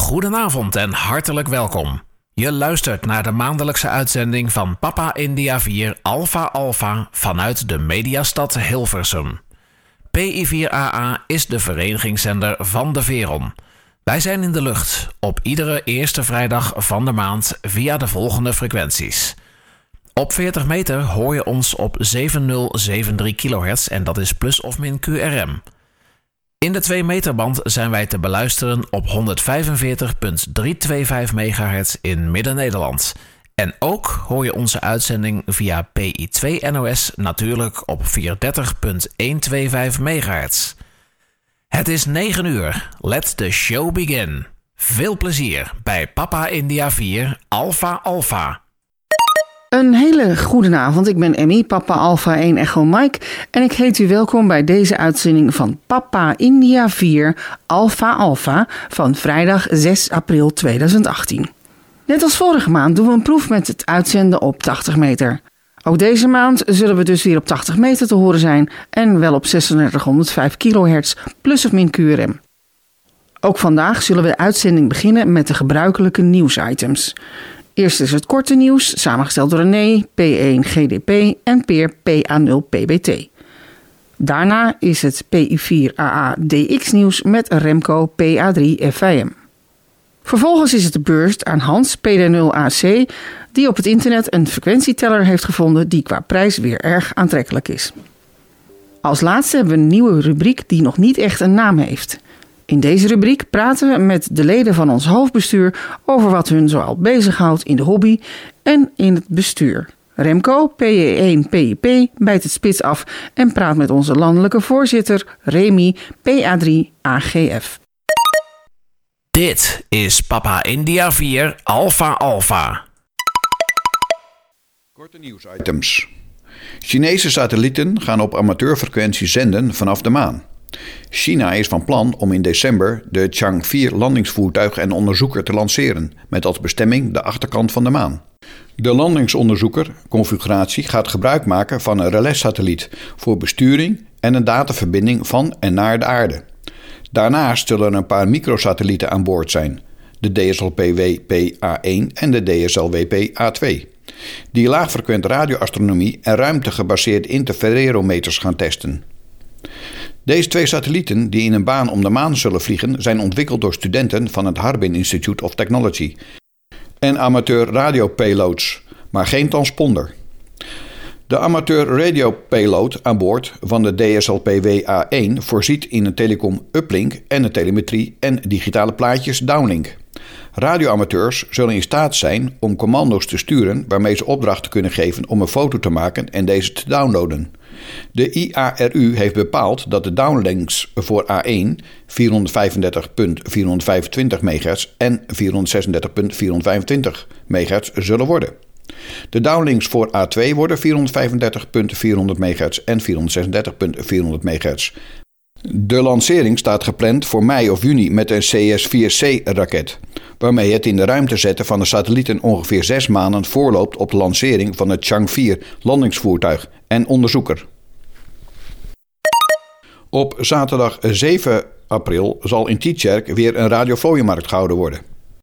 Goedenavond en hartelijk welkom. Je luistert naar de maandelijkse uitzending van Papa India 4 Alpha Alpha vanuit de mediastad Hilversum. PI4AA is de verenigingszender van de Veron. Wij zijn in de lucht op iedere eerste vrijdag van de maand via de volgende frequenties. Op 40 meter hoor je ons op 7073 kHz en dat is plus of min QRM. In de 2 meterband zijn wij te beluisteren op 145.325 MHz in Midden-Nederland. En ook hoor je onze uitzending via PI2 NOS natuurlijk op 430.125 MHz. Het is 9 uur. Let the show begin. Veel plezier bij Papa India 4 Alpha Alpha. Een hele goede avond, ik ben Emmy, Papa Alpha 1 Echo Mike en ik heet u welkom bij deze uitzending van Papa India 4 Alpha Alpha van vrijdag 6 april 2018. Net als vorige maand doen we een proef met het uitzenden op 80 meter. Ook deze maand zullen we dus weer op 80 meter te horen zijn en wel op 3605 kHz plus of min QRM. Ook vandaag zullen we de uitzending beginnen met de gebruikelijke nieuwsitems. Eerst is het korte nieuws, samengesteld door René, P1 GDP en Peer PA0 PBT. Daarna is het PI4AA DX nieuws met Remco PA3 FIM. Vervolgens is het de beurt aan Hans PD0AC, die op het internet een frequentieteller heeft gevonden die qua prijs weer erg aantrekkelijk is. Als laatste hebben we een nieuwe rubriek die nog niet echt een naam heeft. In deze rubriek praten we met de leden van ons hoofdbestuur over wat hun zoal bezighoudt in de hobby en in het bestuur. Remco, PE1 PIP, bijt het spits af en praat met onze landelijke voorzitter Remy, PA3 AGF. Dit is Papa India 4 Alpha Alpha. Korte nieuwsitems. Chinese satellieten gaan op amateurfrequentie zenden vanaf de maan. China is van plan om in december de Chang'e 4 landingsvoertuig en onderzoeker te lanceren, met als bestemming de achterkant van de maan. De landingsonderzoeker-configuratie gaat gebruik maken van een relais-satelliet voor besturing en een dataverbinding van en naar de aarde. Daarnaast zullen er een paar microsatellieten aan boord zijn, de DSLPW-PA1 en de DSLW-PA2, die laagfrequente radioastronomie en ruimtegebaseerde interferometers gaan testen. Deze 2 satellieten die in een baan om de maan zullen vliegen zijn ontwikkeld door studenten van het Harbin Institute of Technology en amateur radiopayloads, maar geen transponder. De amateur radiopayload aan boord van de DSLPW-A1 voorziet in een telecom uplink en een telemetrie en digitale plaatjes downlink. Radioamateurs zullen in staat zijn om commando's te sturen waarmee ze opdrachten kunnen geven om een foto te maken en deze te downloaden. De IARU heeft bepaald dat de downlinks voor A1 435.425 MHz en 436.425 MHz zullen worden. De downlinks voor A2 worden 435.400 MHz en 436.400 MHz. De lancering staat gepland voor mei of juni met een CS-4C-raket, waarmee het in de ruimte zetten van de satellieten ongeveer 6 maanden voorloopt op de lancering van het Chang'e 4 landingsvoertuig en onderzoeker. Op zaterdag 7 april zal in Tietjerk weer een radioflooienmarkt gehouden worden.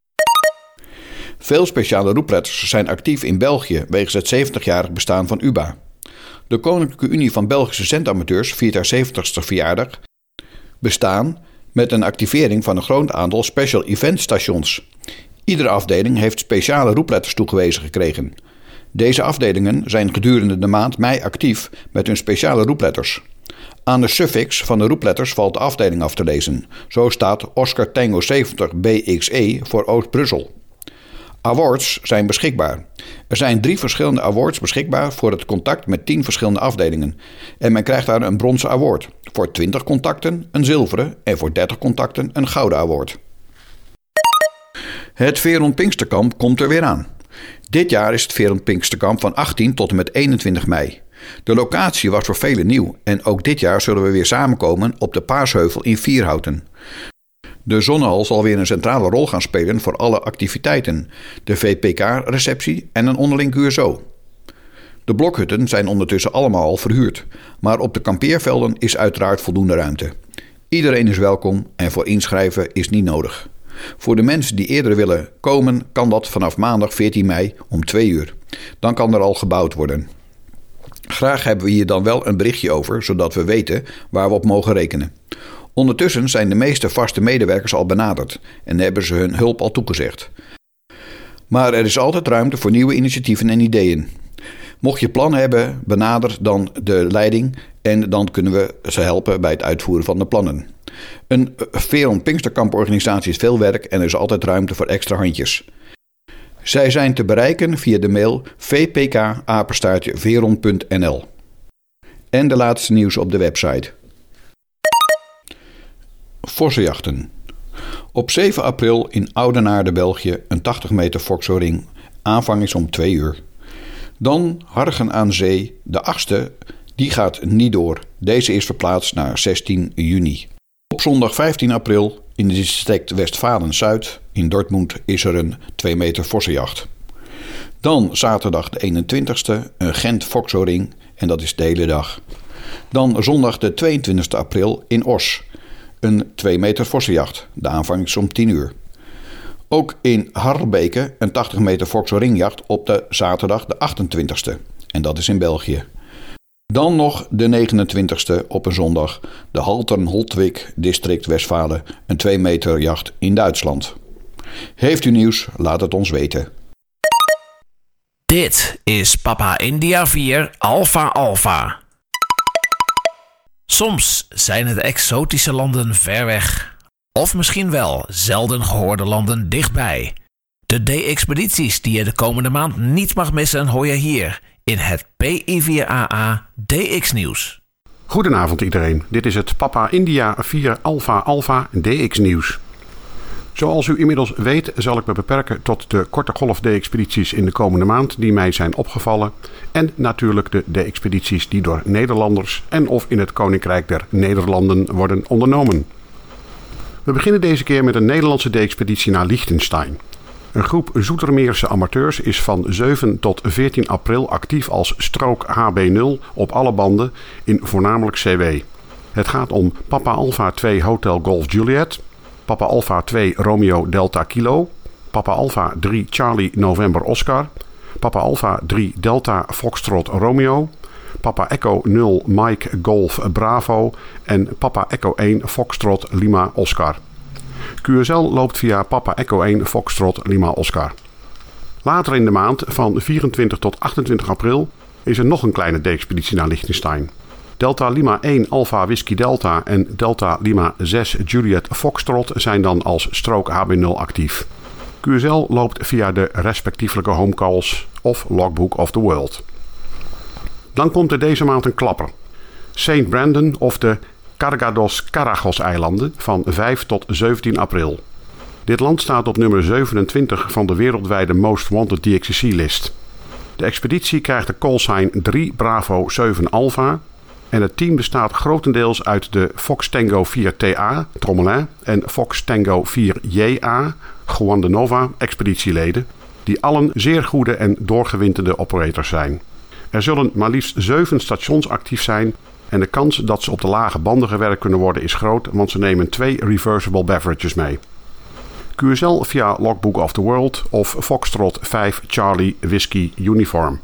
Veel speciale roepletters zijn actief in België wegens het 70-jarig bestaan van UBA. De Koninklijke Unie van Belgische Zendamateurs viert haar 70ste verjaardag bestaan met een activering van een groot aantal special event stations. Iedere afdeling heeft speciale roepletters toegewezen gekregen. Deze afdelingen zijn gedurende de maand mei actief met hun speciale roepletters. Aan de suffix van de roepletters valt de afdeling af te lezen. Zo staat Oscar Tango 70 BXE voor Oost-Brussel. Awards zijn beschikbaar. Er zijn 3 verschillende awards beschikbaar voor het contact met 10 verschillende afdelingen. En men krijgt daar een bronzen award. Voor 20 contacten een zilveren en voor 30 contacten een gouden award. Het Veron Pinksterkamp komt er weer aan. Dit jaar is het Veron Pinksterkamp van 18 tot en met 21 mei. De locatie was voor velen nieuw en ook dit jaar zullen we weer samenkomen op de Paasheuvel in Vierhouten. De Zonnehal zal weer een centrale rol gaan spelen voor alle activiteiten, de VPK-receptie en een onderling QSO. De blokhutten zijn ondertussen allemaal al verhuurd, maar op de kampeervelden is uiteraard voldoende ruimte. Iedereen is welkom en voor inschrijven is niet nodig. Voor de mensen die eerder willen komen kan dat vanaf maandag 14 mei om 2 uur. Dan kan er al gebouwd worden. Graag hebben we hier dan wel een berichtje over, zodat we weten waar we op mogen rekenen. Ondertussen zijn de meeste vaste medewerkers al benaderd en hebben ze hun hulp al toegezegd. Maar er is altijd ruimte voor nieuwe initiatieven en ideeën. Mocht je plannen hebben, benader dan de leiding en dan kunnen we ze helpen bij het uitvoeren van de plannen. Een Veron Pinksterkamporganisatie is veel werk en er is altijd ruimte voor extra handjes. Zij zijn te bereiken via de mail vpk@veron.nl. En de laatste nieuws op de website. Vossenjachten. Op 7 april in Oudenaarde, België, een 80 meter foksoring. Aanvang is om 2 uur. Dan Hargen aan Zee, de 8e, die gaat niet door. Deze is verplaatst naar 16 juni. Op zondag 15 april in het district Westfalen-Zuid in Dortmund is er een 2 meter vossenjacht. Dan zaterdag de 21e een Gent foksoring en dat is de hele dag. Dan zondag de 22 april in Os. Een 2 meter vossenjacht. De aanvang is om 10 uur. Ook in Harlbeke een 80 meter foksoringjacht op de zaterdag de 28e. En dat is in België. Dan nog de 29e op een zondag de Haltern-Holtwijk district Westfalen. Een 2 meter jacht in Duitsland. Heeft u nieuws? Laat het ons weten. Dit is Papa India 4 Alpha Alpha. Soms zijn het exotische landen ver weg. Of misschien wel zelden gehoorde landen dichtbij. De D-expedities die je de komende maand niet mag missen hoor je hier in het PI4AA DX Nieuws. Goedenavond iedereen, dit is het Papa India 4 Alpha Alpha DX Nieuws. Zoals u inmiddels weet zal ik me beperken tot de korte golf D-expedities in de komende maand die mij zijn opgevallen. En natuurlijk de D-expedities die door Nederlanders en of in het Koninkrijk der Nederlanden worden ondernomen. We beginnen deze keer met een Nederlandse D-expeditie naar Liechtenstein. Een groep Zoetermeerse amateurs is van 7 tot 14 april actief als strook HB0 op alle banden in voornamelijk CW. Het gaat om Papa Alpha 2 Hotel Golf Juliet, Papa Alpha 2 Romeo Delta Kilo, Papa Alpha 3 Charlie November Oscar, Papa Alpha 3 Delta Foxtrot Romeo, Papa Echo 0 Mike Golf Bravo en Papa Echo 1 Foxtrot Lima Oscar. QSL loopt via Papa Echo 1 Foxtrot Lima Oscar. Later in de maand, van 24 tot 28 april, is er nog een kleine D-expeditie naar Liechtenstein. Delta Lima 1 Alpha Whisky Delta en Delta Lima 6 Juliet Foxtrot zijn dan als strook HB0 actief. QSL loopt via de respectievelijke homecalls of Logbook of the World. Dan komt er deze maand een klapper. St. Brandon of de Cargados-Karagos-eilanden van 5 tot 17 april. Dit land staat op nummer 27 van de wereldwijde Most Wanted DXCC-list. De expeditie krijgt de callsign 3 Bravo 7 Alpha en het team bestaat grotendeels uit de Fox Tango 4 TA, Trommelin, en Fox Tango 4 JA, Juan de Nova, expeditieleden, die allen zeer goede en doorgewinterde operators zijn. Er zullen maar liefst 7 stations actief zijn en de kans dat ze op de lage banden gewerkt kunnen worden is groot, want ze nemen 2 reversible beverages mee. QSL via Logbook of the World of Foxtrot 5 Charlie Whisky Uniform.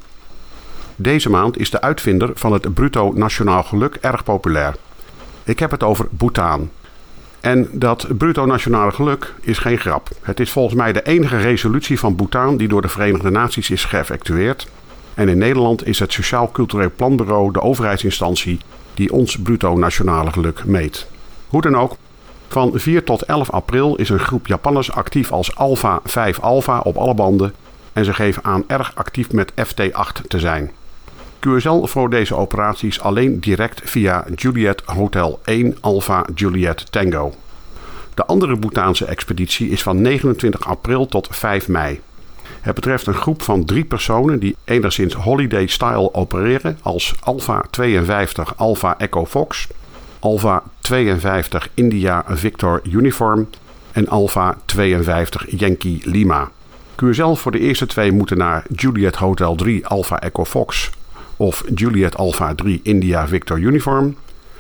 Deze maand is de uitvinder van het Bruto Nationaal Geluk erg populair. Ik heb het over Bhutan. En dat Bruto Nationale Geluk is geen grap. Het is volgens mij de enige resolutie van Bhutan die door de Verenigde Naties is geëffectueerd. En in Nederland is het Sociaal Cultureel Planbureau de overheidsinstantie die ons Bruto Nationale Geluk meet. Hoe dan ook, van 4 tot 11 april is een groep Japanners actief als Alpha 5 Alpha op alle banden en ze geven aan erg actief met FT8 te zijn. QSL voor deze operaties alleen direct via Juliet Hotel 1 Alpha Juliet Tango. De andere Bhutaanse expeditie is van 29 april tot 5 mei. Het betreft een groep van 3 personen die enigszins holiday style opereren als Alpha 52 Alpha Echo Fox, Alpha 52 India Victor Uniform en Alpha 52 Yankee Lima. QSL voor de eerste 2 moeten naar Juliet Hotel 3 Alpha Echo Fox of Juliet Alpha 3 India Victor Uniform.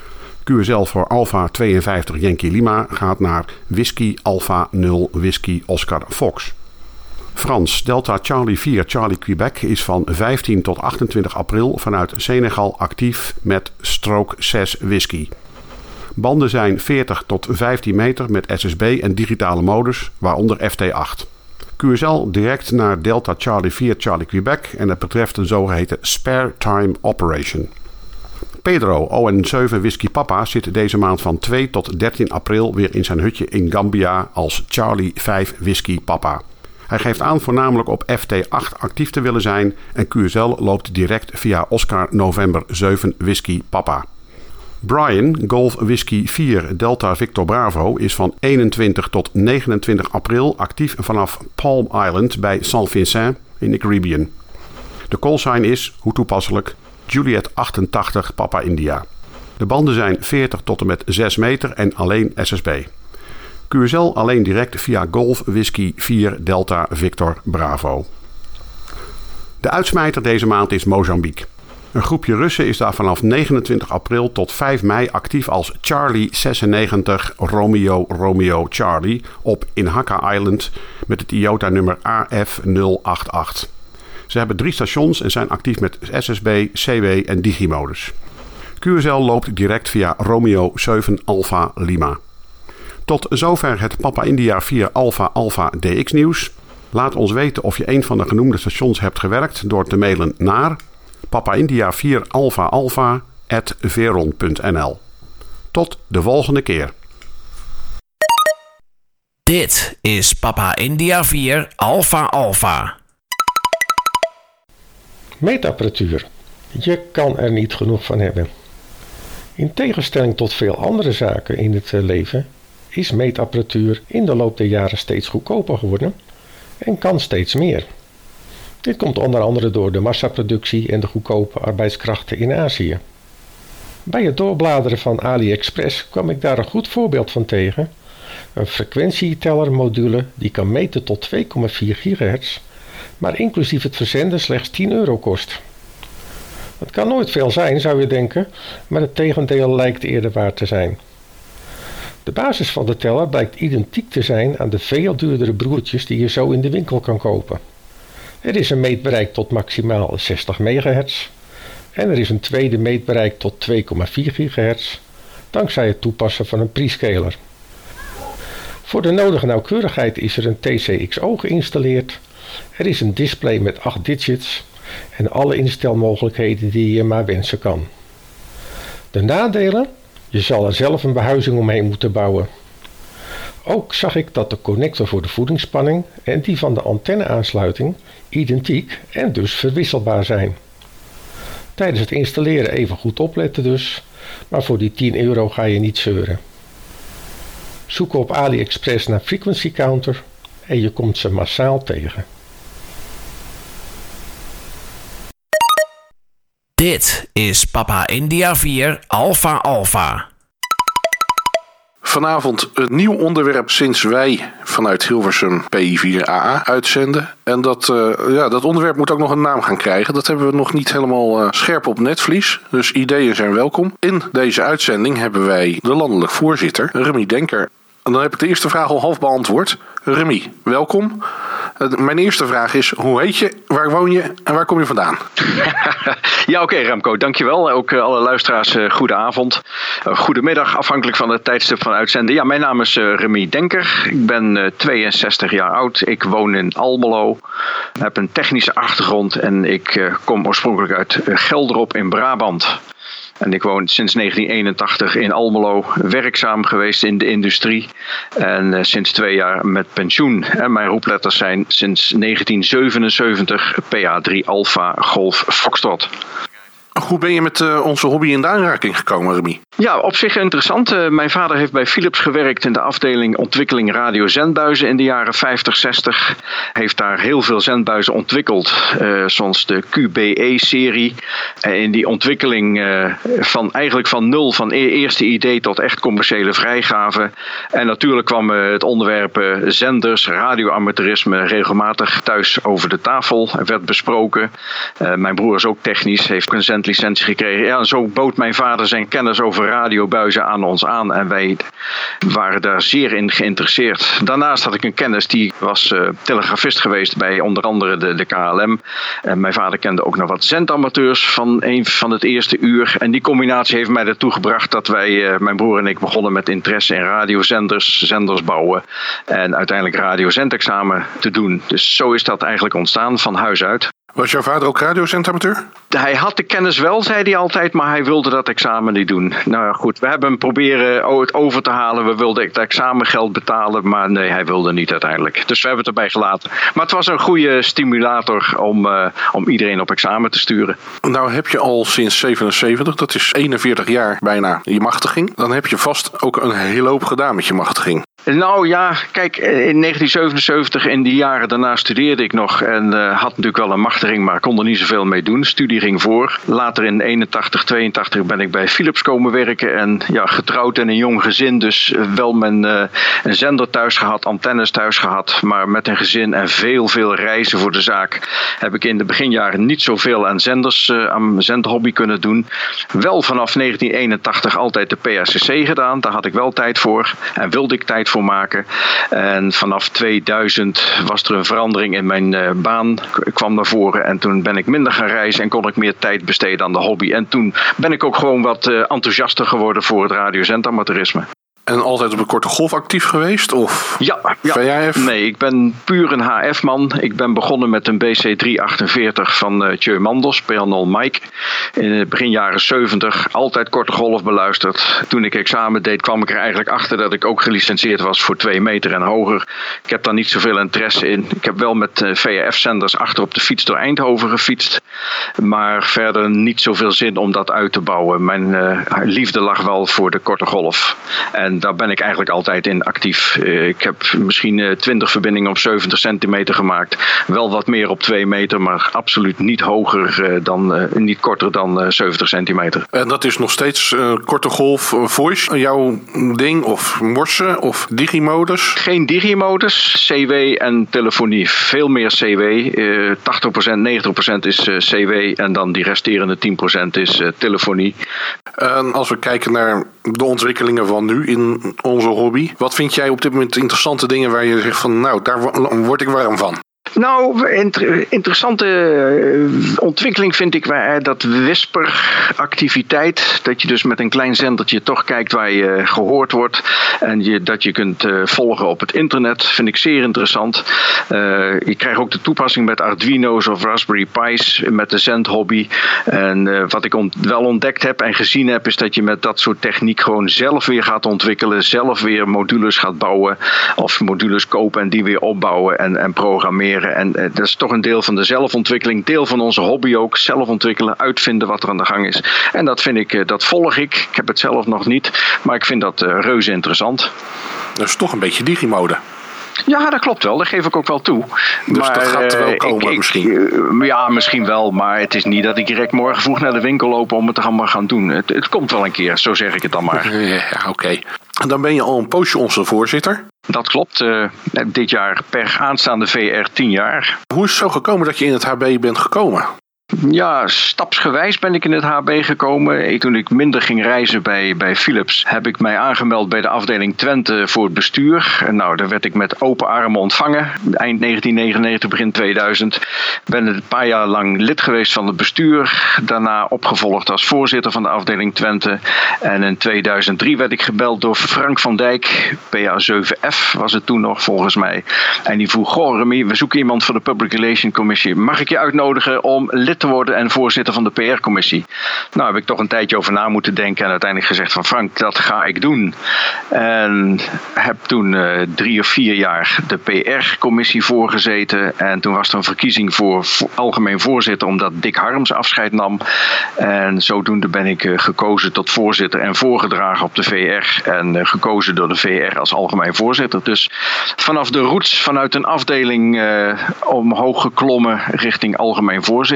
QSL voor Alpha 52 Yankee Lima gaat naar Whisky Alpha 0 Whisky Oscar Fox. Frans, Delta Charlie 4 Charlie Quebec is van 15 tot 28 april vanuit Senegal actief met Stroke 6 whisky. Banden zijn 40 tot 15 meter met SSB en digitale modus, waaronder FT8. QSL direct naar Delta Charlie 4 Charlie Quebec en het betreft een zogeheten Spare Time Operation. Pedro, ON7 Whisky Papa, zit deze maand van 2 tot 13 april weer in zijn hutje in Gambia als Charlie 5 Whisky Papa. Hij geeft aan voornamelijk op FT8 actief te willen zijn en QSL loopt direct via Oscar November 7 Whisky Papa. Brian, Golf Whisky 4 Delta Victor Bravo, is van 21 tot 29 april actief vanaf Palm Island bij St. Vincent in de Caribbean. De callsign is, hoe toepasselijk, Juliet 88 Papa India. De banden zijn 40 tot en met 6 meter en alleen SSB. QSL alleen direct via Golf Whisky 4 Delta Victor Bravo. De uitsmijter deze maand is Mozambique. Een groepje Russen is daar vanaf 29 april tot 5 mei actief als Charlie 96 Romeo Charlie op Inhaka Island met het IOTA-nummer AF088. Ze hebben 3 stations en zijn actief met SSB, CW en Digimodus. QSL loopt direct via Romeo 7 Alpha Lima. Tot zover het Papa India 4 Alpha DX nieuws. Laat ons weten of je een van de genoemde stations hebt gewerkt door te mailen naar papaindia 4 alpha@veron.nl. Tot de volgende keer. Dit is Papa India 4 Alpha. Meetapparatuur. Je kan er niet genoeg van hebben. In tegenstelling tot veel andere zaken in het leven is meetapparatuur in de loop der jaren steeds goedkoper geworden en kan steeds meer. Dit komt onder andere door de massaproductie en de goedkope arbeidskrachten in Azië. Bij het doorbladeren van AliExpress kwam ik daar een goed voorbeeld van tegen. Een frequentietellermodule die kan meten tot 2,4 gigahertz, maar inclusief het verzenden slechts €10 kost. Het kan nooit veel zijn, zou je denken, maar het tegendeel lijkt eerder waar te zijn. De basis van de teller blijkt identiek te zijn aan de veel duurdere broertjes die je zo in de winkel kan kopen. Er is een meetbereik tot maximaal 60 MHz en er is een tweede meetbereik tot 2,4 GHz, dankzij het toepassen van een prescaler. Voor de nodige nauwkeurigheid is er een TCXO geïnstalleerd. Er is een display met 8 digits en alle instelmogelijkheden die je maar wensen kan. De nadelen? Je zal er zelf een behuizing omheen moeten bouwen. Ook zag ik dat de connector voor de voedingsspanning en die van de antenneaansluiting identiek en dus verwisselbaar zijn. Tijdens het installeren even goed opletten dus, maar voor die €10 ga je niet zeuren. Zoek op AliExpress naar Frequency Counter en je komt ze massaal tegen. Dit is Papa India 4 Alpha. Vanavond een nieuw onderwerp sinds wij vanuit Hilversum PI4AA uitzenden. En dat onderwerp moet ook nog een naam gaan krijgen. Dat hebben we nog niet helemaal scherp op netvlies. Dus ideeën zijn welkom. In deze uitzending hebben wij de landelijk voorzitter, Remy Denker. En dan heb ik de eerste vraag al half beantwoord. Remy, welkom. Mijn eerste vraag is, hoe heet je, waar woon je en waar kom je vandaan? Ja, oké, Remco, dankjewel. Ook alle luisteraars, goedenavond. Goedemiddag, afhankelijk van het tijdstip van uitzenden. Ja, mijn naam is Remy Denker. Ik ben 62 jaar oud. Ik woon in Almelo. Heb een technische achtergrond en ik kom oorspronkelijk uit Gelderop in Brabant. En ik woon sinds 1981 in Almelo, werkzaam geweest in de industrie. En sinds 2 jaar met pensioen. En mijn roepletters zijn sinds 1977 PA3 Alpha Golf Foxtrot. Hoe ben je met onze hobby in de aanraking gekomen, Remy? Ja, op zich interessant. Mijn vader heeft bij Philips gewerkt in de afdeling ontwikkeling radiozendbuizen in de jaren 50, 60. Heeft daar heel veel zendbuizen ontwikkeld, zoals de QBE-serie. In die ontwikkeling van nul, van eerste idee tot echt commerciële vrijgave. En natuurlijk kwam het onderwerp zenders, radioamateurisme regelmatig thuis over de tafel. Werd besproken. Mijn broer is ook technisch, heeft een zendlicentie gekregen. Ja, en zo bood mijn vader zijn kennis over radiobuizen aan ons aan en wij waren daar zeer in geïnteresseerd. Daarnaast had ik een kennis die was telegrafist geweest bij onder andere de KLM. En mijn vader kende ook nog wat zendamateurs van het eerste uur. En die combinatie heeft mij ertoe gebracht dat wij, mijn broer en ik, begonnen met interesse in radiozenders, zenders bouwen en uiteindelijk radiozendexamen te doen. Dus zo is dat eigenlijk ontstaan van huis uit. Was jouw vader ook radiozendamateur? Hij had de kennis wel, zei hij altijd, maar hij wilde dat examen niet doen. Nou ja, goed, we hebben hem proberen het over te halen. We wilden het examengeld betalen, maar nee, hij wilde niet uiteindelijk. Dus we hebben het erbij gelaten. Maar het was een goede stimulator om iedereen op examen te sturen. Nou heb je al sinds 77, dat is 41 jaar bijna, je machtiging. Dan heb je vast ook een hele hoop gedaan met je machtiging. Nou ja, kijk, in 1977, in die jaren daarna studeerde ik nog en had natuurlijk wel een machtiging, maar kon er niet zoveel mee doen. Studie ging voor. Later in 81, 82 ben ik bij Philips komen werken en ja, getrouwd en een jong gezin, dus wel een zender thuis gehad, antennes thuis gehad, maar met een gezin en veel reizen voor de zaak heb ik in de beginjaren niet zoveel aan aan zenderhobby kunnen doen. Wel vanaf 1981 altijd de PRCC gedaan, daar had ik wel tijd voor en wilde ik tijd voor maken. En vanaf 2000 was er een verandering in mijn baan, kwam naar voren en toen ben ik minder gaan reizen en kon ik meer tijd besteden aan de hobby. En toen ben ik ook gewoon wat enthousiaster geworden voor het radiozendamateurisme. En altijd op de korte golf actief geweest? Of ja. VHF? Nee, ik ben puur een HF-man. Ik ben begonnen met een BC348 van Tjeu Mandels, PL0 Mike. In het begin jaren 70, altijd korte golf beluisterd. Toen ik examen deed, kwam ik er eigenlijk achter dat ik ook gelicentieerd was voor 2 meter en hoger. Ik heb daar niet zoveel interesse in. Ik heb wel met VHF-zenders achter op de fiets door Eindhoven gefietst. Maar verder niet zoveel zin om dat uit te bouwen. Mijn liefde lag wel voor de korte golf. En daar ben ik eigenlijk altijd in actief. Ik heb misschien 20 verbindingen op 70 centimeter gemaakt. Wel wat meer op 2 meter, maar absoluut niet hoger niet korter dan 70 centimeter. En dat is nog steeds korte golf voice, jouw ding? Of morse of digimodus? Geen digimodus, CW en telefonie. Veel meer CW. 80%, 90% is CW en dan die resterende 10% is telefonie. En als we kijken naar de ontwikkelingen van nu in onze hobby, wat vind jij op dit moment interessante dingen waar je zegt van nou, daar word ik warm van? Nou, interessante ontwikkeling vind ik dat whisperactiviteit. Dat je dus met een klein zendertje toch kijkt waar je gehoord wordt. En dat je kunt volgen op het internet. Vind ik zeer interessant. Je krijgt ook de toepassing met Arduino's of Raspberry Pi's met de zendhobby. En wat ik wel ontdekt heb en gezien heb, is dat je met dat soort techniek gewoon zelf weer gaat ontwikkelen. Zelf weer modules gaat bouwen. Of modules kopen en die weer opbouwen en programmeren. En dat is toch een deel van de zelfontwikkeling, deel van onze hobby ook, zelf ontwikkelen, uitvinden wat er aan de gang is. En dat vind ik, dat volg ik. Ik heb het zelf nog niet, maar ik vind dat reuze interessant. Dat is toch een beetje digimode. Ja, dat klopt wel. Dat geef ik ook wel toe. Dus maar, dat gaat er wel komen misschien? Ja, misschien wel. Maar het is niet dat ik direct morgen vroeg naar de winkel loop om het te gaan doen. Het komt wel een keer, zo zeg ik het dan maar. Ja, oké. En dan ben je al een poosje onze voorzitter. Dat klopt. Dit jaar per aanstaande VR 10 jaar. Hoe is het zo gekomen dat je in het HB bent gekomen? Ja, stapsgewijs ben ik in het HB gekomen. Toen ik minder ging reizen bij Philips, heb ik mij aangemeld bij de afdeling Twente voor het bestuur. Nou, daar werd ik met open armen ontvangen. Eind 1999, begin 2000. Ben een paar jaar lang lid geweest van het bestuur. Daarna opgevolgd als voorzitter van de afdeling Twente. En in 2003 werd ik gebeld door Frank van Dijk. PA7F was het toen nog, volgens mij. En die vroeg, goh Remy, we zoeken iemand voor de Public Relations Commissie. Mag ik je uitnodigen om lid te worden en voorzitter van de PR-commissie? Nou, heb ik toch een tijdje over na moeten denken en uiteindelijk gezegd van Frank, dat ga ik doen. En heb toen 3 of 4 jaar de PR-commissie voorgezeten en toen was er een verkiezing voor algemeen voorzitter omdat Dick Harms afscheid nam. En zodoende ben ik gekozen tot voorzitter en voorgedragen op de VR en gekozen door de VR als algemeen voorzitter. Dus vanaf de roots, vanuit een afdeling omhoog geklommen richting algemeen voorzitter.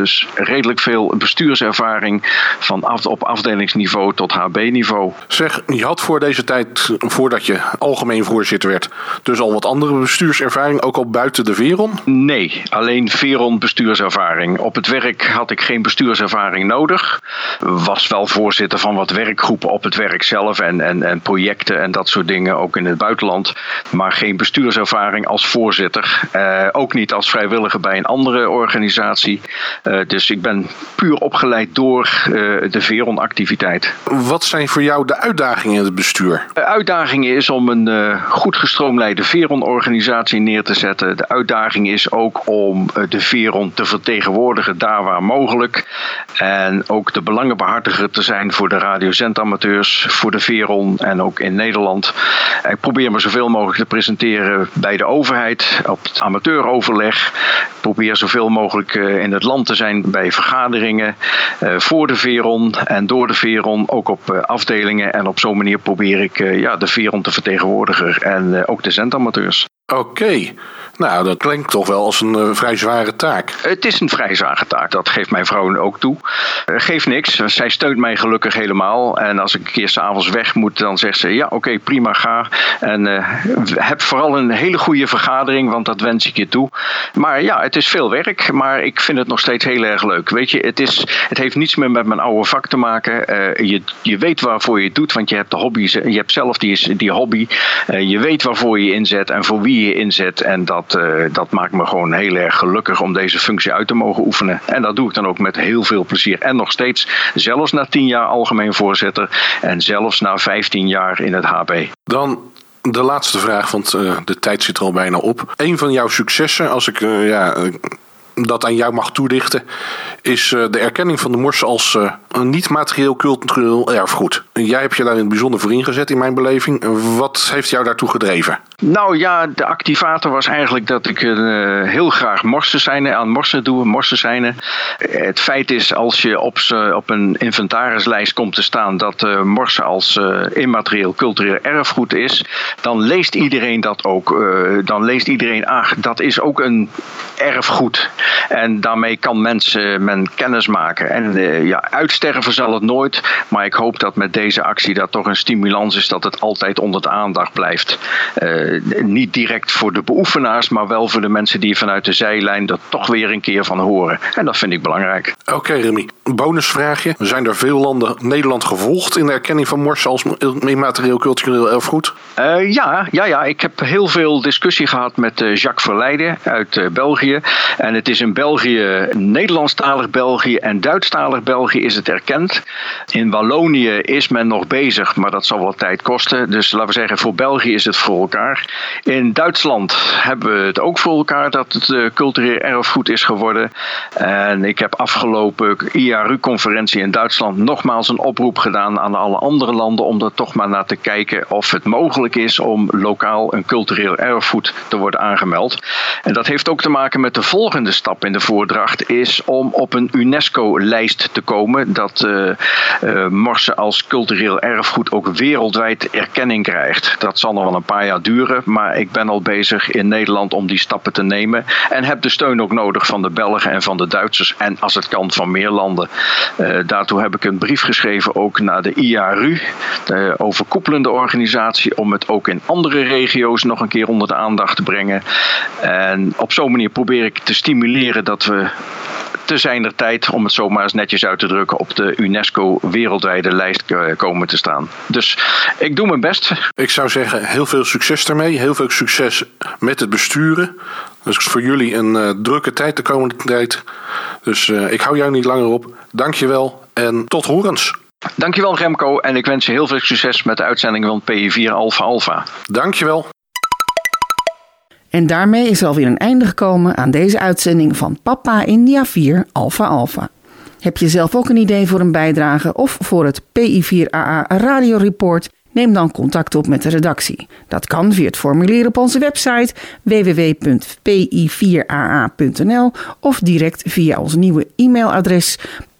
Dus redelijk veel bestuurservaring op afdelingsniveau tot HB-niveau. Zeg, je had voor deze tijd, voordat je algemeen voorzitter werd, dus al wat andere bestuurservaring, ook al buiten de Veron? Nee, alleen Veron bestuurservaring. Op het werk had ik geen bestuurservaring nodig. Was wel voorzitter van wat werkgroepen op het werk zelf en projecten en dat soort dingen, ook in het buitenland. Maar geen bestuurservaring als voorzitter. Ook niet als vrijwilliger bij een andere organisatie. Dus ik ben puur opgeleid door de Veron-activiteit. Wat zijn voor jou de uitdagingen in het bestuur? De uitdaging is om een goed gestroomlijnde Veron-organisatie neer te zetten. De uitdaging is ook om de Veron te vertegenwoordigen daar waar mogelijk. En ook de belangenbehartiger te zijn voor de radiozendamateurs, voor de Veron en ook in Nederland. Ik probeer me zoveel mogelijk te presenteren bij de overheid, op het amateuroverleg. Ik probeer zoveel mogelijk in het land te zijn bij vergaderingen voor de Veron en door de Veron, ook op afdelingen. En op zo'n manier probeer ik de Veron te vertegenwoordigen en ook de zendamateurs. Oké. Nou, dat klinkt toch wel als een vrij zware taak. Het is een vrij zware taak, dat geeft mijn vrouw ook toe. Geeft niks, zij steunt mij gelukkig helemaal. En als ik een keer 's avonds weg moet, dan zegt ze, ja oké, prima, ga. En heb vooral een hele goede vergadering, want dat wens ik je toe. Maar ja, het is veel werk, maar ik vind het nog steeds heel erg leuk. Weet je, het heeft niets meer met mijn oude vak te maken. Je weet waarvoor je het doet, want je hebt de hobby, je hebt zelf die hobby. Je weet waarvoor je inzet en voor wie je inzet. En dat maakt me gewoon heel erg gelukkig om deze functie uit te mogen oefenen. En dat doe ik dan ook met heel veel plezier. En nog steeds, zelfs na 10 jaar algemeen voorzitter en zelfs na 15 jaar in het HB. Dan de laatste vraag, want de tijd zit er al bijna op. Een van jouw successen, als ik dat aan jou mag toedichten, is de erkenning van de Mors als een niet-materieel cultureel erfgoed. Jij hebt je daar in het bijzonder voor ingezet in mijn beleving. Wat heeft jou daartoe gedreven? Nou ja, de activator was eigenlijk dat ik heel graag morsenseinen aan morsen doe. Morsenseinen. Het feit is, als je op een inventarislijst komt te staan dat morsen als immaterieel cultureel erfgoed is, dan leest iedereen dat ook. Dan leest iedereen, dat is ook een erfgoed. En daarmee kan men kennis maken. En uitsterven zal het nooit. Maar ik hoop dat met deze actie dat toch een stimulans is dat het altijd onder de aandacht blijft. Niet direct voor de beoefenaars, maar wel voor de mensen die vanuit de zijlijn er toch weer een keer van horen. En dat vind ik belangrijk. Oké, Remy. Bonusvraagje. Zijn er veel landen Nederland gevolgd in de erkenning van morsen als immaterieel cultureel erfgoed? Ja. Ik heb heel veel discussie gehad met Jacques Verleijden uit België. En het is in België, Nederlandstalig België en Duitsstalig België is het erkend. In Wallonië is men nog bezig, maar dat zal wel tijd kosten. Dus laten we zeggen, voor België is het voor elkaar. In Duitsland hebben we het ook voor elkaar dat het cultureel erfgoed is geworden. En ik heb afgelopen IARU-conferentie in Duitsland nogmaals een oproep gedaan aan alle andere landen om er toch maar naar te kijken of het mogelijk is om lokaal een cultureel erfgoed te worden aangemeld. En dat heeft ook te maken met de volgende stap in de voordracht, is om op een UNESCO-lijst te komen dat morsen als cultureel erfgoed ook wereldwijd erkenning krijgt. Dat zal nog wel een paar jaar duren, maar ik ben al bezig in Nederland om die stappen te nemen en heb de steun ook nodig van de Belgen en van de Duitsers en als het kan van meer landen. Daartoe heb ik een brief geschreven ook naar de IARU, de overkoepelende organisatie, om het ook in andere regio's nog een keer onder de aandacht te brengen. En op zo'n manier probeer ik te stimuleren dat we te zijner tijd, om het zo maar eens netjes uit te drukken, op de UNESCO wereldwijde lijst komen te staan. Dus ik doe mijn best. Ik zou zeggen, heel veel succes daarmee. Heel veel succes met het besturen. Dus voor jullie een drukke tijd de komende tijd. Dus ik hou jou niet langer op. Dank je wel en tot horens. Dankjewel Remco en ik wens je heel veel succes met de uitzending van PI4 Alpha Alpha. Dankjewel. En daarmee is er alweer een einde gekomen aan deze uitzending van Papa India 4 Alpha Alpha. Heb je zelf ook een idee voor een bijdrage of voor het PI4AA Radio Report? Neem dan contact op met de redactie. Dat kan via het formulier op onze website www.pi4aa.nl of direct via ons nieuwe e-mailadres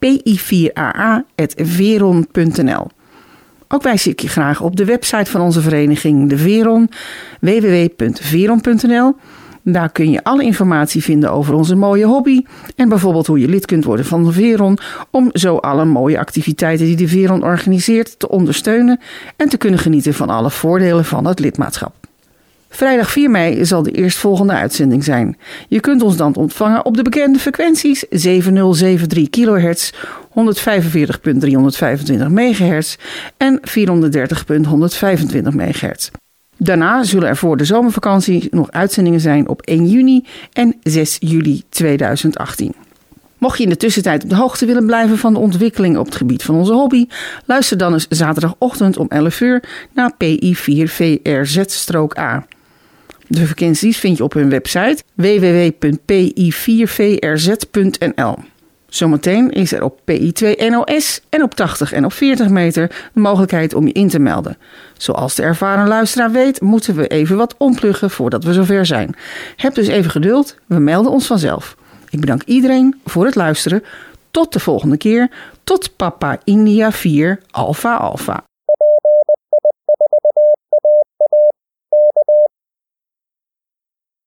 pi4aa@veron.nl. Ook wijs ik je graag op de website van onze vereniging De Veron, www.veron.nl. Daar kun je alle informatie vinden over onze mooie hobby en bijvoorbeeld hoe je lid kunt worden van de Veron om zo alle mooie activiteiten die de Veron organiseert te ondersteunen en te kunnen genieten van alle voordelen van het lidmaatschap. Vrijdag 4 mei zal de eerstvolgende uitzending zijn. Je kunt ons dan ontvangen op de bekende frequenties 7073 kHz, 145.325 MHz en 430.125 MHz. Daarna zullen er voor de zomervakantie nog uitzendingen zijn op 1 juni en 6 juli 2018. Mocht je in de tussentijd op de hoogte willen blijven van de ontwikkelingen op het gebied van onze hobby, luister dan eens zaterdagochtend om 11 uur naar PI4VRZ-A. De frequenties vind je op hun website www.pi4vrz.nl. Zometeen is er op PI2NOS en op 80 en op 40 meter de mogelijkheid om je in te melden. Zoals de ervaren luisteraar weet, moeten we even wat ompluggen voordat we zover zijn. Heb dus even geduld, we melden ons vanzelf. Ik bedank iedereen voor het luisteren. Tot de volgende keer. Tot Papa India 4 Alpha Alpha.